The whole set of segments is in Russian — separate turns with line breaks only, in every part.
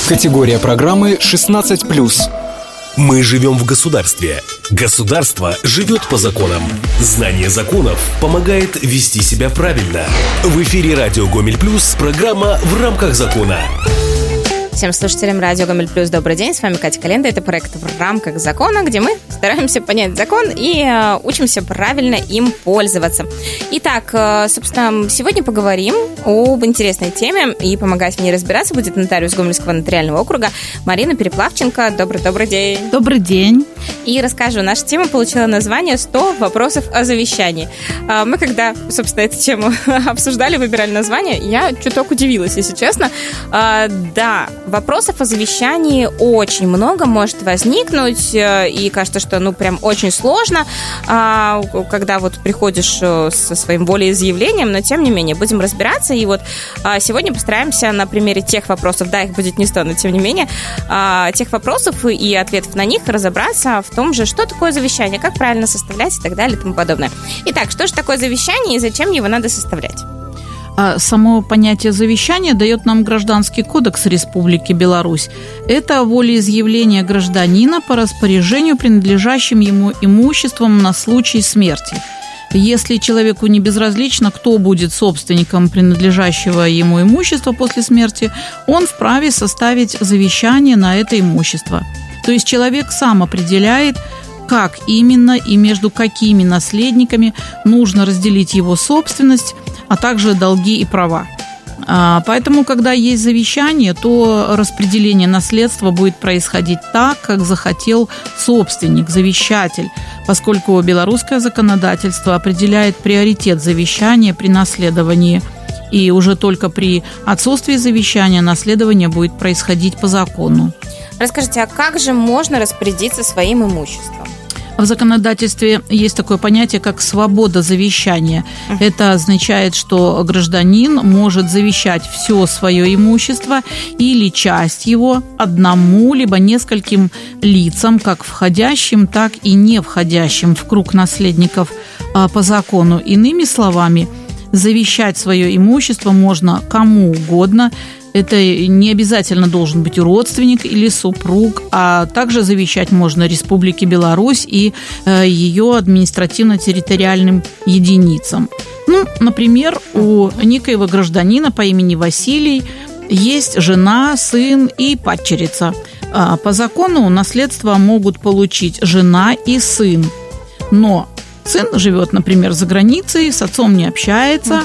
Категория программы 16+.
Мы живем в государстве. Государство живет по законам. Знание законов помогает вести себя правильно. В эфире радио Гомель Плюс программа «В рамках закона».
Всем слушателям радио Гомель Плюс добрый день, с вами Катя Календа. Это проект «В рамках закона», где мы стараемся понять закон и учимся правильно им пользоваться. Итак, собственно, сегодня поговорим об интересной теме, и помогать в ней разбираться будет нотариус Гомельского нотариального округа Марина Переплавченко. Добрый день.
Добрый день.
И расскажу, наша тема получила название «100 вопросов о завещании». Мы когда, собственно, эту тему обсуждали, выбирали название, я чуток удивилась, если честно. Да, вопросов о завещании очень много может возникнуть, и кажется, что, прям очень сложно, когда вот приходишь со своим волеизъявлением, но, тем не менее, будем разбираться, и вот сегодня постараемся на примере тех вопросов, да, их будет не 100, но, тем не менее, тех вопросов и ответов на них разобраться в том же, что такое завещание, как правильно составлять и так далее и тому подобное. Итак, что же такое завещание и зачем его надо составлять?
Само понятие завещания дает нам Гражданский кодекс Республики Беларусь. Это волеизъявление гражданина по распоряжению принадлежащим ему имуществом на случай смерти. Если человеку не безразлично, кто будет собственником принадлежащего ему имущества после смерти, он вправе составить завещание на это имущество. То есть человек сам определяет, как именно и между какими наследниками нужно разделить его собственность, а также долги и права. Поэтому, когда есть завещание, то распределение наследства будет происходить так, как захотел собственник, завещатель, поскольку белорусское законодательство определяет приоритет завещания при наследовании. И уже только при отсутствии завещания наследование будет происходить по закону.
Расскажите, а как же можно распорядиться своим имуществом?
В законодательстве есть такое понятие, как свобода завещания. Это означает, что гражданин может завещать все свое имущество или часть его одному либо нескольким лицам, как входящим, так и не входящим в круг наследников по закону. Иными словами, завещать свое имущество можно кому угодно. Это не обязательно должен быть родственник или супруг, а также завещать можно Республике Беларусь и ее административно-территориальным единицам. Например, у некоего гражданина по имени Василий есть жена, сын и падчерица. По закону наследство могут получить жена и сын. Но сын живет, например, за границей, с отцом не общается,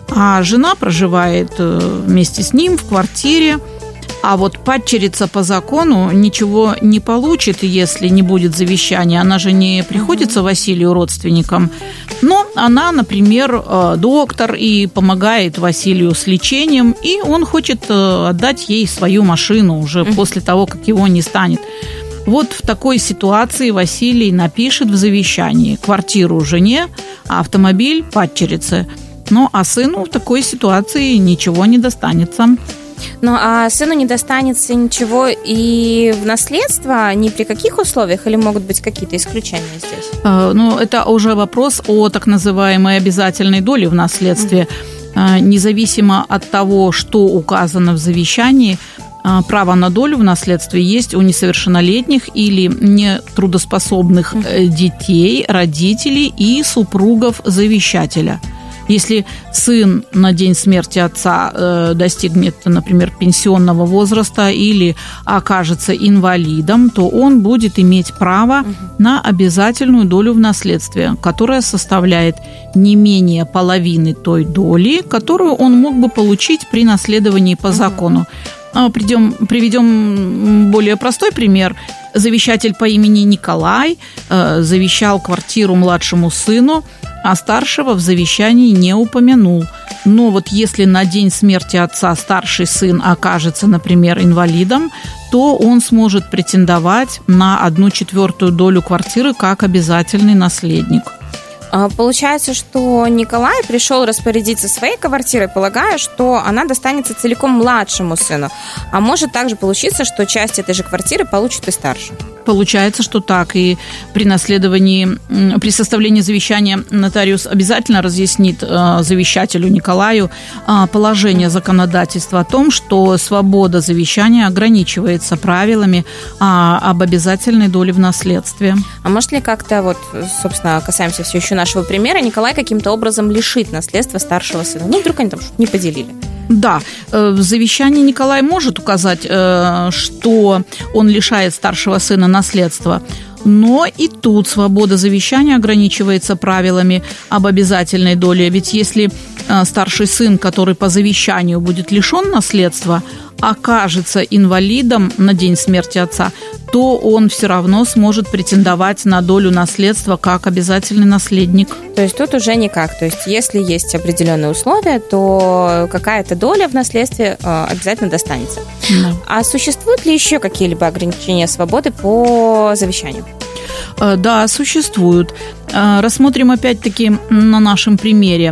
а жена проживает вместе с ним в квартире. А вот падчерица по закону ничего не получит, если не будет завещания. Она же не приходится Василию родственникам. Но она, например, доктор и помогает Василию с лечением, и он хочет отдать ей свою машину уже после того, как его не станет. Вот в такой ситуации Василий напишет в завещании квартиру жене, а автомобиль падчерице. А сыну в такой ситуации ничего не достанется.
А сыну не достанется ничего и в наследство ни при каких условиях, или могут быть какие-то исключения здесь?
Это уже вопрос о так называемой обязательной доле в наследстве. Независимо от того, что указано в завещании, право на долю в наследстве есть у несовершеннолетних или нетрудоспособных детей, родителей и супругов завещателя. Если сын на день смерти отца достигнет, например, пенсионного возраста или окажется инвалидом, то он будет иметь право на обязательную долю в наследстве, которая составляет не менее половины той доли, которую он мог бы получить при наследовании по закону. Приведем более простой пример. Завещатель по имени Николай завещал квартиру младшему сыну, а старшего в завещании не упомянул. Но вот если на день смерти отца старший сын окажется, например, инвалидом, то он сможет претендовать на 1/4 долю квартиры как обязательный наследник.
Получается, что Николай пришел распорядиться своей квартирой, полагая, что она достанется целиком младшему сыну. А может также получиться, что часть этой же квартиры получит и старший.
Получается, что так. И при составлении завещания нотариус обязательно разъяснит завещателю Николаю положение законодательства о том, что свобода завещания ограничивается правилами об обязательной доле в наследстве.
А может ли как-то, собственно, касаемся все еще нашего примера, Николай каким-то образом лишит наследства старшего сына? Вдруг они там что-то не поделили.
Да, в завещании Николай может указать, что он лишает старшего сына наследства, но и тут свобода завещания ограничивается правилами об обязательной доле. Ведь если старший сын, который по завещанию будет лишен наследства, окажется инвалидом на день смерти отца, то он все равно сможет претендовать на долю наследства как обязательный наследник.
То есть тут уже никак. То есть если есть определенные условия, то какая-то доля в наследстве обязательно достанется.
Да.
А существуют ли еще какие-либо ограничения свободы по завещанию?
Да, существуют. Рассмотрим опять-таки на нашем примере.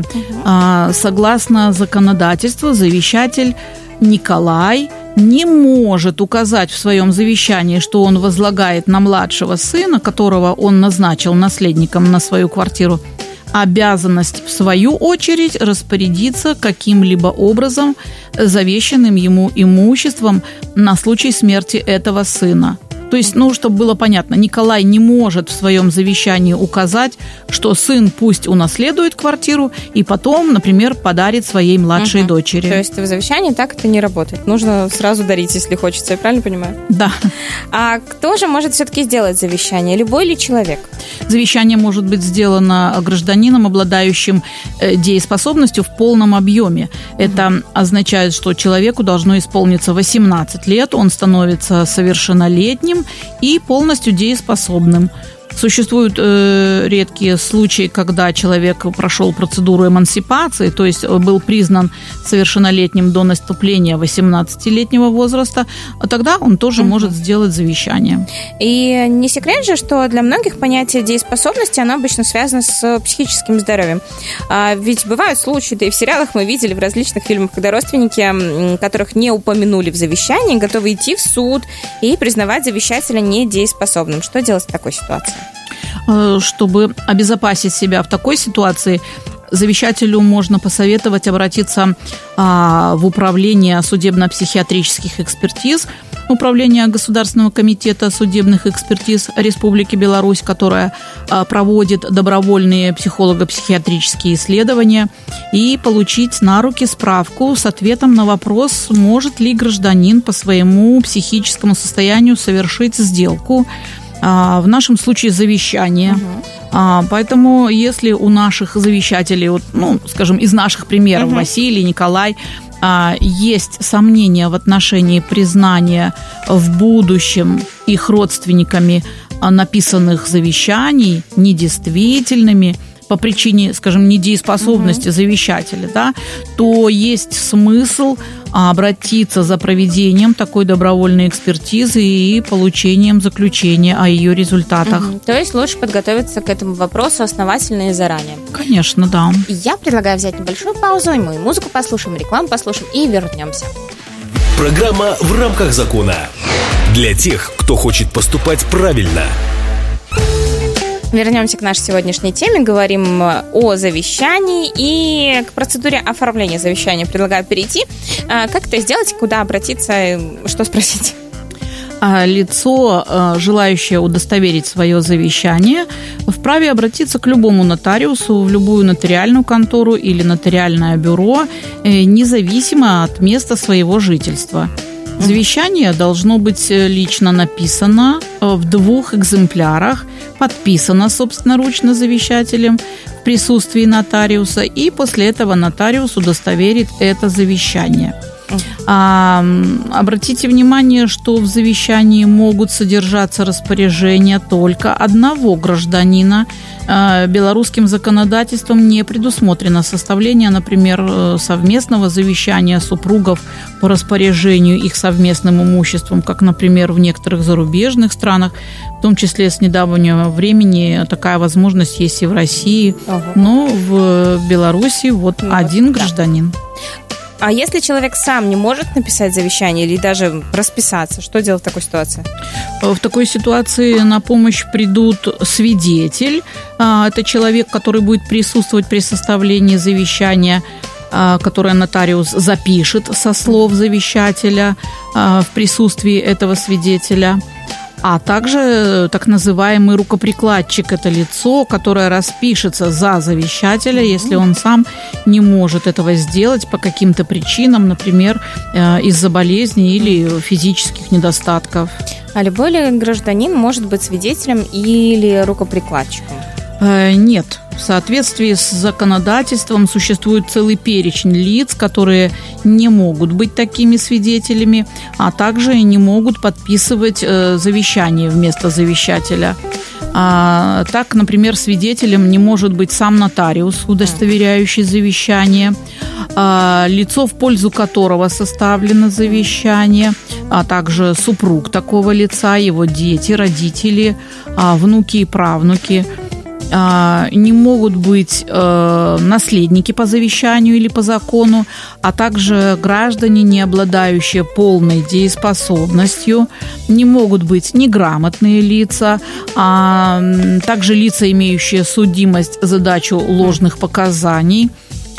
Согласно законодательству, завещатель Николай не может указать в своем завещании, что он возлагает на младшего сына, которого он назначил наследником на свою квартиру, обязанность, в свою очередь, распорядиться каким-либо образом завещанным ему имуществом на случай смерти этого сына. То есть, чтобы было понятно, Николай не может в своем завещании указать, что сын пусть унаследует квартиру и потом, например, подарит своей младшей дочери.
То есть в завещании так это не работает. Нужно сразу дарить, если хочется. Я правильно понимаю?
Да.
А кто же может все-таки сделать завещание? Любой ли человек?
Завещание может быть сделано гражданином, обладающим дееспособностью в полном объеме. Это означает, что человеку должно исполниться 18 лет, он становится совершеннолетним и полностью дееспособным. Существуют редкие случаи, когда человек прошел процедуру эмансипации, то есть был признан совершеннолетним до наступления 18-летнего возраста, тогда он тоже может сделать завещание.
И не секрет же, что для многих понятие дееспособности, оно обычно связано с психическим здоровьем. Ведь бывают случаи, да и в сериалах мы видели, в различных фильмах, когда родственники, которых не упомянули в завещании, готовы идти в суд и признавать завещателя недееспособным. Что делать в такой ситуации?
Чтобы обезопасить себя в такой ситуации, завещателю можно посоветовать обратиться в управление судебно-психиатрических экспертиз, управление Государственного комитета судебных экспертиз Республики Беларусь, которое проводит добровольные психолого-психиатрические исследования, и получить на руки справку с ответом на вопрос, может ли гражданин по своему психическому состоянию совершить сделку, в нашем случае завещание. Поэтому, если у наших завещателей, скажем, из наших примеров, Василий, Николай, есть сомнения в отношении признания в будущем их родственниками написанных завещаний недействительными по причине, скажем, недееспособности завещателя, да, то есть смысл обратиться за проведением такой добровольной экспертизы и получением заключения о ее результатах.
То есть лучше подготовиться к этому вопросу основательно и заранее.
Конечно, да.
Я предлагаю взять небольшую паузу, и мы музыку послушаем, рекламу послушаем и вернемся.
Программа «В рамках закона». Для тех, кто хочет поступать правильно.
Вернемся к нашей сегодняшней теме. Говорим о завещании, и к процедуре оформления завещания предлагаю перейти. Как это сделать, куда обратиться, что спросить?
Лицо, желающее удостоверить свое завещание, вправе обратиться к любому нотариусу, в любую нотариальную контору или нотариальное бюро, независимо от места своего жительства. Завещание должно быть лично написано в 2 экземплярах, подписано собственноручно завещателем в присутствии нотариуса, и после этого нотариус удостоверит это завещание. Обратите внимание, что в завещании могут содержаться распоряжения только одного гражданина. Белорусским законодательством не предусмотрено составление, например, совместного завещания супругов по распоряжению их совместным имуществом, как, например, в некоторых зарубежных странах, в том числе с недавнего времени такая возможность есть и в России, но в Беларуси один гражданин.
А если человек сам не может написать завещание или даже расписаться, что делать в такой ситуации?
В такой ситуации на помощь придут свидетель. Это человек, который будет присутствовать при составлении завещания, которое нотариус запишет со слов завещателя в присутствии этого свидетеля. А также так называемый рукоприкладчик – это лицо, которое распишется за завещателя, если он сам не может этого сделать по каким-то причинам, например, из-за болезни или физических недостатков.
А любой ли гражданин может быть свидетелем или рукоприкладчиком?
Нет. В соответствии с законодательством существует целый перечень лиц, которые не могут быть такими свидетелями, а также не могут подписывать завещание вместо завещателя. Так, например, свидетелем не может быть сам нотариус, удостоверяющий завещание, лицо, в пользу которого составлено завещание, а также супруг такого лица, его дети, родители, внуки и правнуки. Не могут быть наследники по завещанию или по закону, а также граждане, не обладающие полной дееспособностью, не могут быть неграмотные лица, а также лица, имеющие судимость за дачу ложных показаний.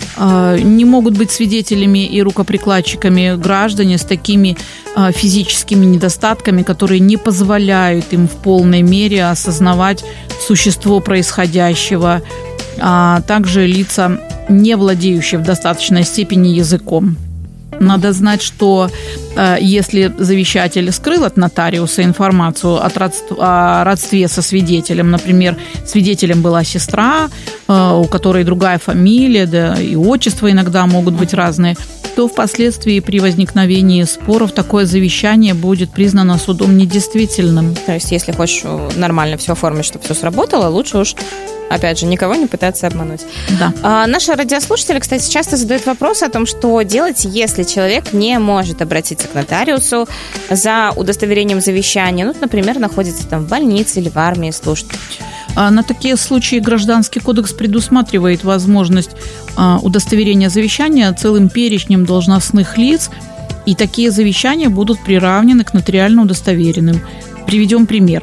Не могут быть свидетелями и рукоприкладчиками граждане с такими физическими недостатками, которые не позволяют им в полной мере осознавать существо происходящего, а также лица, не владеющие в достаточной степени языком. Надо знать, что если завещатель скрыл от нотариуса информацию о родстве со свидетелем, например, свидетелем была сестра, у которой другая фамилия, да и отчества иногда могут быть разные, то впоследствии при возникновении споров такое завещание будет признано судом недействительным.
То есть, если хочешь нормально все оформить, чтобы все сработало, лучше уж, опять же, никого не пытаться обмануть.
Да.
Наши радиослушатели, кстати, часто задают вопрос о том, что делать, если человек не может обратиться к нотариусу за удостоверением завещания. Ну, например, находится там в больнице или в армии служит.
На такие случаи Гражданский кодекс предусматривает возможность удостоверения завещания целым перечнем должностных лиц, и такие завещания будут приравнены к нотариально удостоверенным. Приведем пример.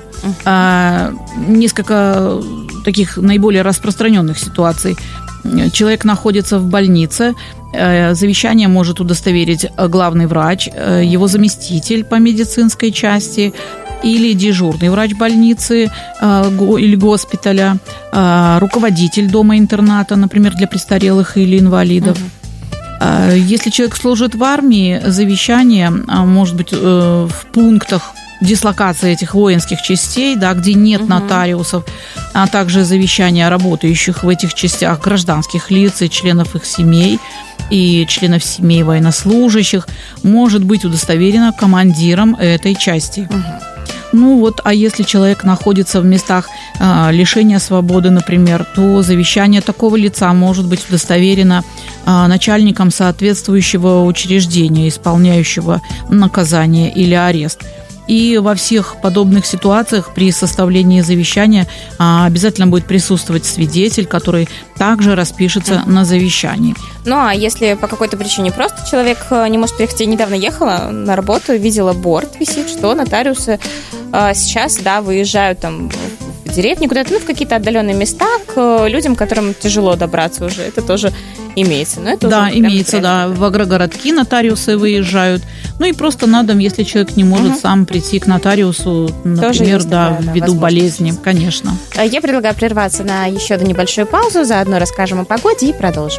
Несколько таких наиболее распространенных ситуаций. Человек находится в больнице, завещание может удостоверить главный врач, его заместитель по медицинской части или дежурный врач больницы или госпиталя, руководитель дома-интерната, например, для престарелых или инвалидов. Если человек служит в армии, завещание может быть в пунктах дислокации этих воинских частей, да, где нет нотариусов, а также завещания работающих в этих частях гражданских лиц и членов их семей и членов семей военнослужащих, может быть удостоверено командиром этой части. Ну вот, а если человек находится в местах лишения свободы, например, то завещание такого лица может быть удостоверено начальником соответствующего учреждения, исполняющего наказание или арест. И во всех подобных ситуациях при составлении завещания обязательно будет присутствовать свидетель, который также распишется на завещании.
Ну, а если по какой-то причине просто человек не может приехать, я недавно ехала на работу, видела борт висит, что нотариусы сейчас, да, выезжают там в деревни куда-то, ну, в какие-то отдаленные места к людям, которым тяжело добраться уже. Это тоже имеется. Но это
да, имеется, да. В агрогородки нотариусы выезжают. Ну и просто на дом, если человек не может сам прийти к нотариусу, например,
есть,
да, ввиду болезни, конечно.
Я предлагаю прерваться на еще одну небольшую паузу, заодно расскажем о погоде и продолжим.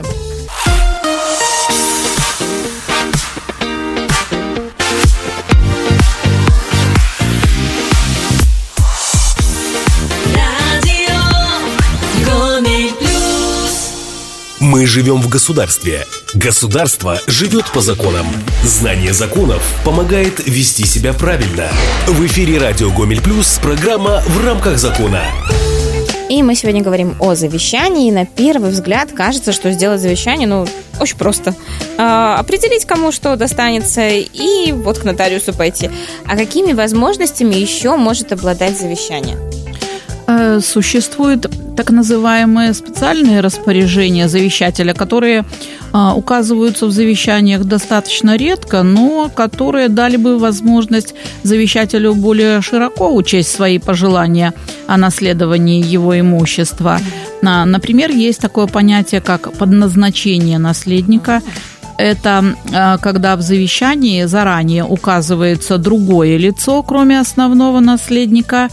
Мы живем в государстве. Государство живет по законам. Знание законов помогает вести себя правильно. В эфире радио Гомель Плюс программа «В рамках закона».
И мы сегодня говорим о завещании. И на первый взгляд кажется, что сделать завещание, ну, очень просто. Определить, кому что достанется, и вот к нотариусу пойти. А какими возможностями еще может обладать завещание?
Существует так называемые специальные распоряжения завещателя, которые указываются в завещаниях достаточно редко, но которые дали бы возможность завещателю более широко учесть свои пожелания о наследовании его имущества. Например, есть такое понятие, как подназначение наследника. Это когда в завещании заранее указывается другое лицо, кроме основного наследника.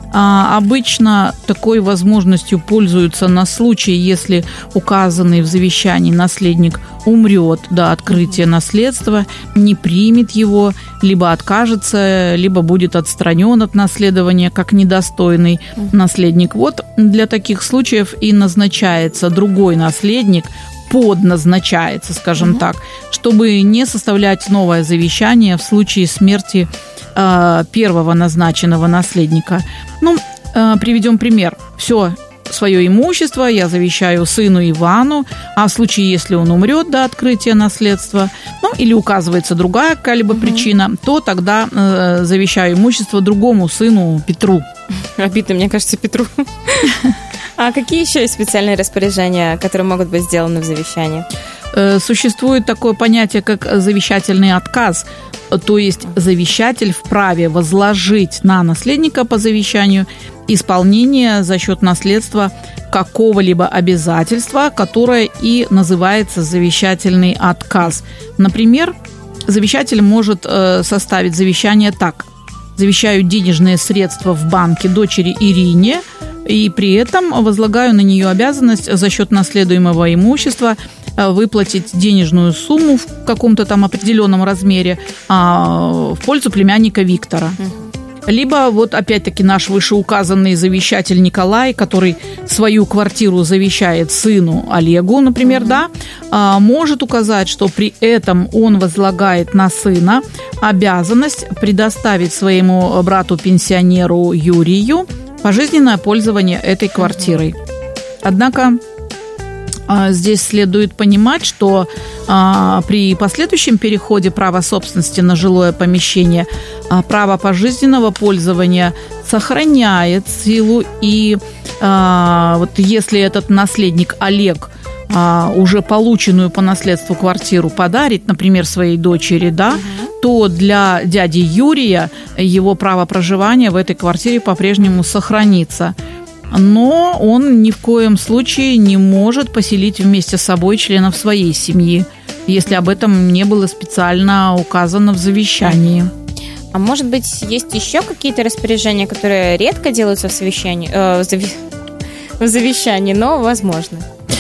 Обычно такой возможностью пользуются на случай, если указанный в завещании наследник умрет до открытия наследства, не примет его, либо откажется, либо будет отстранен от наследования как недостойный наследник. Вот для таких случаев и назначается другой наследник, подназначается, скажем так, чтобы не составлять новое завещание в случае смерти первого назначенного наследника. Приведем пример. Все свое имущество я завещаю сыну Ивану, а в случае, если он умрет до открытия наследства, или указывается другая какая-либо причина, то тогда завещаю имущество другому сыну Петру.
Обидно, мне кажется, Петру. А какие еще есть специальные распоряжения, которые могут быть сделаны в завещании?
Существует такое понятие, как завещательный отказ. То есть завещатель вправе возложить на наследника по завещанию исполнение за счет наследства какого-либо обязательства, которое и называется завещательный отказ. Например, завещатель может составить завещание так: завещаю денежные средства в банке дочери Ирине, и при этом возлагаю на нее обязанность за счет наследуемого имущества выплатить денежную сумму в каком-то там определенном размере в пользу племянника Виктора. Либо вот опять-таки наш вышеуказанный завещатель Николай, который свою квартиру завещает сыну Олегу, например, может указать, что при этом он возлагает на сына обязанность предоставить своему брату-пенсионеру Юрию пожизненное пользование этой квартирой. Однако здесь следует понимать, что при последующем переходе права собственности на жилое помещение право пожизненного пользования сохраняет силу, и вот если этот наследник Олег уже полученную по наследству квартиру подарит, например, своей дочери, то для дяди Юрия его право проживания в этой квартире по-прежнему сохранится. Но он ни в коем случае не может поселить вместе с собой членов своей семьи, если об этом не было специально указано в завещании.
А может быть, есть еще какие-то распоряжения, которые редко делаются в завещании, но возможно?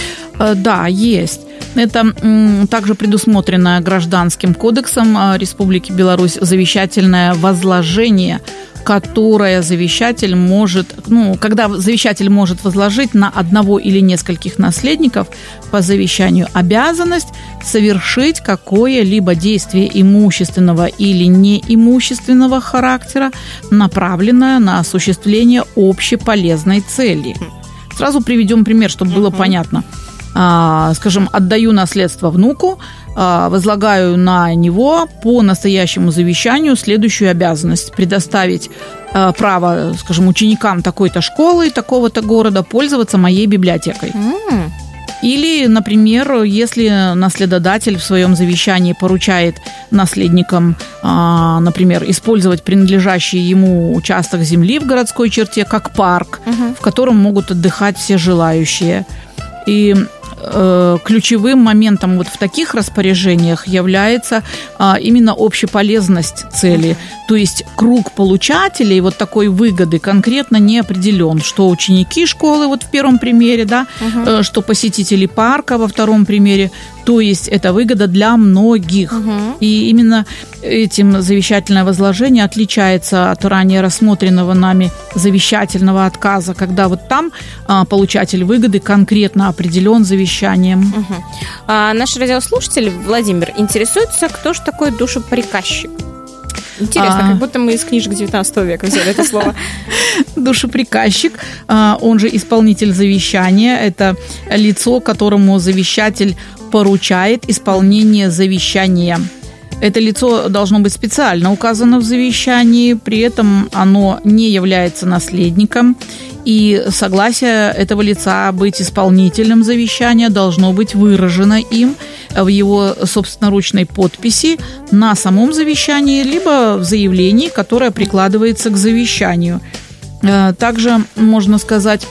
Да, есть. Это также предусмотрено Гражданским кодексом Республики Беларусь завещательное возложение, которое завещатель может, когда завещатель может возложить на одного или нескольких наследников по завещанию обязанность совершить какое-либо действие имущественного или неимущественного характера, направленное на осуществление общеполезной цели. Сразу приведем пример, чтобы было понятно. Скажем, отдаю наследство внуку, возлагаю на него по настоящему завещанию следующую обязанность: предоставить право, скажем, ученикам такой-то школы, такого-то города пользоваться моей библиотекой. Или, например, если наследодатель в своем завещании поручает наследникам, например, использовать принадлежащий ему участок земли в городской черте как парк, в котором могут отдыхать все желающие. И ключевым моментом вот в таких распоряжениях является именно общеполезность цели. То есть круг получателей вот такой выгоды конкретно не определен, что ученики школы вот в первом примере, что посетители парка во втором примере. То есть это выгода для многих. И именно этим завещательное возложение отличается от ранее рассмотренного нами завещательного отказа, когда вот там получатель выгоды конкретно определен завещанием.
Наш радиослушатель Владимир интересуется, кто же такой душеприказчик. Интересно, как будто мы из книжек 19 века взяли это слово.
Душеприказчик, он же исполнитель завещания, это лицо, которому завещатель поручает исполнение завещания. Это лицо должно быть специально указано в завещании, при этом оно не является наследником И согласие этого лица быть исполнителем завещания должно быть выражено им в его собственноручной подписи на самом завещании, либо в заявлении, которое прикладывается к завещанию. Также можно сказать,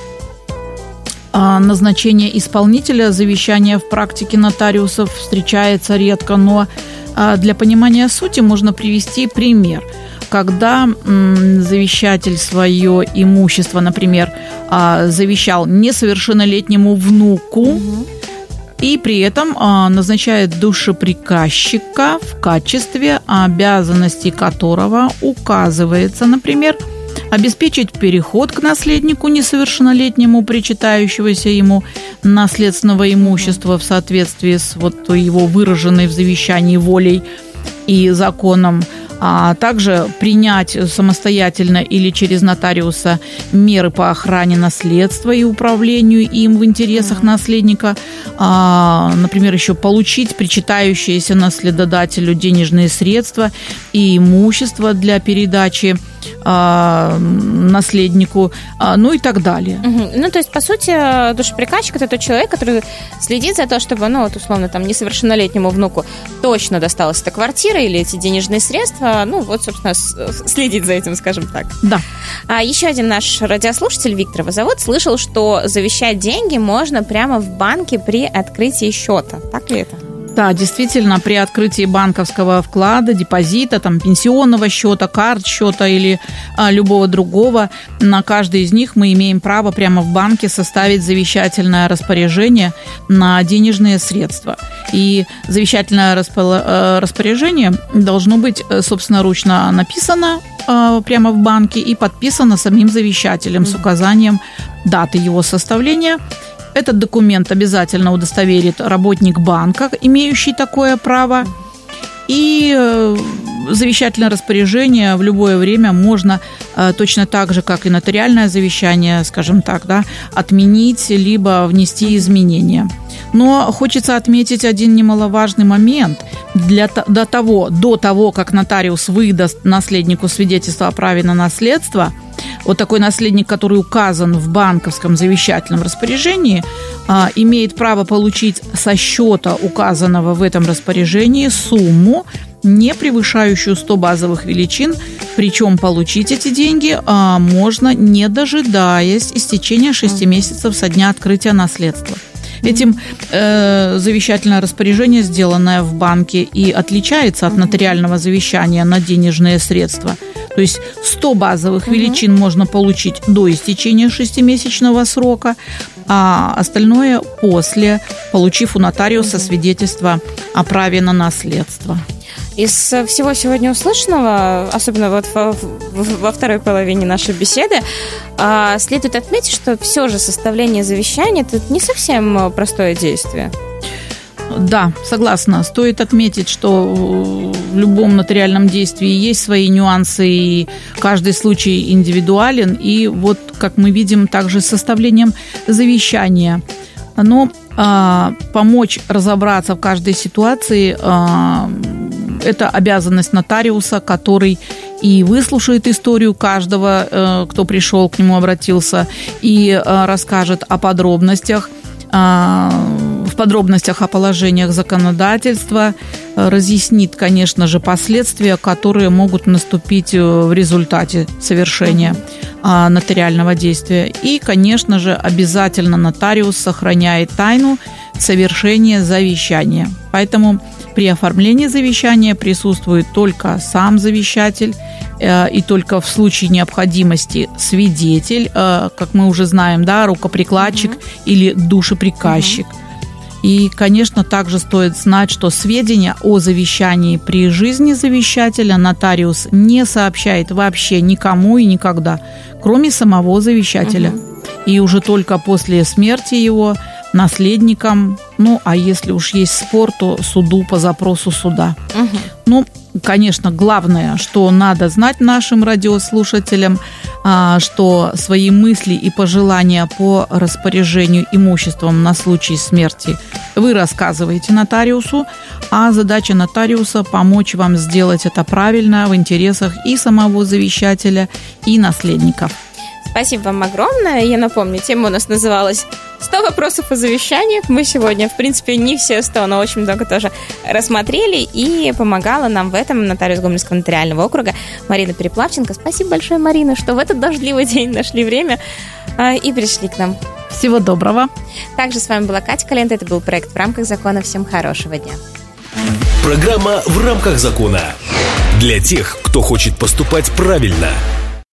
назначение исполнителя завещания в практике нотариусов встречается редко, но для понимания сути можно привести пример. Когда завещатель свое имущество, например, завещал несовершеннолетнему внуку, и при этом назначает душеприказчика, в качестве обязанностей которого указывается, например, обеспечить переход к наследнику несовершеннолетнему причитающегося ему наследственного имущества в соответствии с его выраженной в завещании волей и законом, а также принять самостоятельно или через нотариуса меры по охране наследства и управлению им в интересах наследника, например, еще получить причитающиеся наследодателю денежные средства и имущество для передачи наследнику, ну и так далее.
Ну, то есть, по сути, душеприказчик – это тот человек, который следит за то, чтобы, условно, несовершеннолетнему внуку точно досталась эта квартира или эти денежные средства, собственно, следит за этим, скажем так.
Да.
Еще один наш радиослушатель, Виктор его зовут, слышал, что завещать деньги можно прямо в банке при открытии счета. Так ли это?
Да, действительно, при открытии банковского вклада, депозита, пенсионного счета, карт-счета или любого другого, на каждый из них мы имеем право прямо в банке составить завещательное распоряжение на денежные средства. И завещательное распоряжение должно быть собственноручно написано прямо в банке и подписано самим завещателем с указанием даты его составления. Этот документ обязательно удостоверит работник банка, имеющий такое право. И завещательное распоряжение в любое время можно точно так же, как и нотариальное завещание, скажем так, отменить либо внести изменения. Но хочется отметить один немаловажный момент. До того, как нотариус выдаст наследнику свидетельство о праве на наследство, такой наследник, который указан в банковском завещательном распоряжении, имеет право получить со счета, указанного в этом распоряжении, сумму, не превышающую 100 базовых величин, причем получить эти деньги можно, не дожидаясь истечения 6 месяцев со дня открытия наследства. Этим завещательное распоряжение, сделанное в банке, и отличается от нотариального завещания на денежные средства. То есть 100 базовых величин можно получить до истечения 6-месячного срока, а остальное после, получив у нотариуса свидетельство о праве на наследство.
Из всего сегодня услышанного, особенно во второй половине нашей беседы, следует отметить, что все же составление завещания – это не совсем простое действие.
Да, согласна. Стоит отметить, что в любом нотариальном действии есть свои нюансы, и каждый случай индивидуален. И как мы видим, также с составлением завещания. Но помочь разобраться в каждой ситуации это обязанность нотариуса, который и выслушает историю каждого, кто пришел, к нему обратился, и расскажет о подробностях, в подробностях о положениях законодательства, разъяснит, конечно же, последствия, которые могут наступить в результате совершения нотариального действия. И, конечно же, обязательно нотариус сохраняет тайну совершения завещания. Поэтому при оформлении завещания присутствует только сам завещатель и только в случае необходимости свидетель, как мы уже знаем, рукоприкладчик или душеприказчик. И, конечно, также стоит знать, что сведения о завещании при жизни завещателя нотариус не сообщает вообще никому и никогда, кроме самого завещателя. И уже только после смерти его наследникам, а если уж есть спор, то суду по запросу суда. Конечно, главное, что надо знать нашим радиослушателям, что свои мысли и пожелания по распоряжению имуществом на случай смерти вы рассказываете нотариусу, а задача нотариуса – помочь вам сделать это правильно в интересах и самого завещателя, и наследников.
Спасибо вам огромное. Я напомню, тема у нас называлась «100 вопросов о завещаниях». Мы сегодня, в принципе, не все 100, но очень много тоже рассмотрели. И помогала нам в этом нотариус Гомельского нотариального округа Марина Переплавченко. Спасибо большое, Марина, что в этот дождливый день нашли время и пришли к нам.
Всего доброго.
Также с вами была Катя Калента. Это был проект «В рамках закона». Всем хорошего дня.
Программа «В рамках закона». Для тех, кто хочет поступать правильно.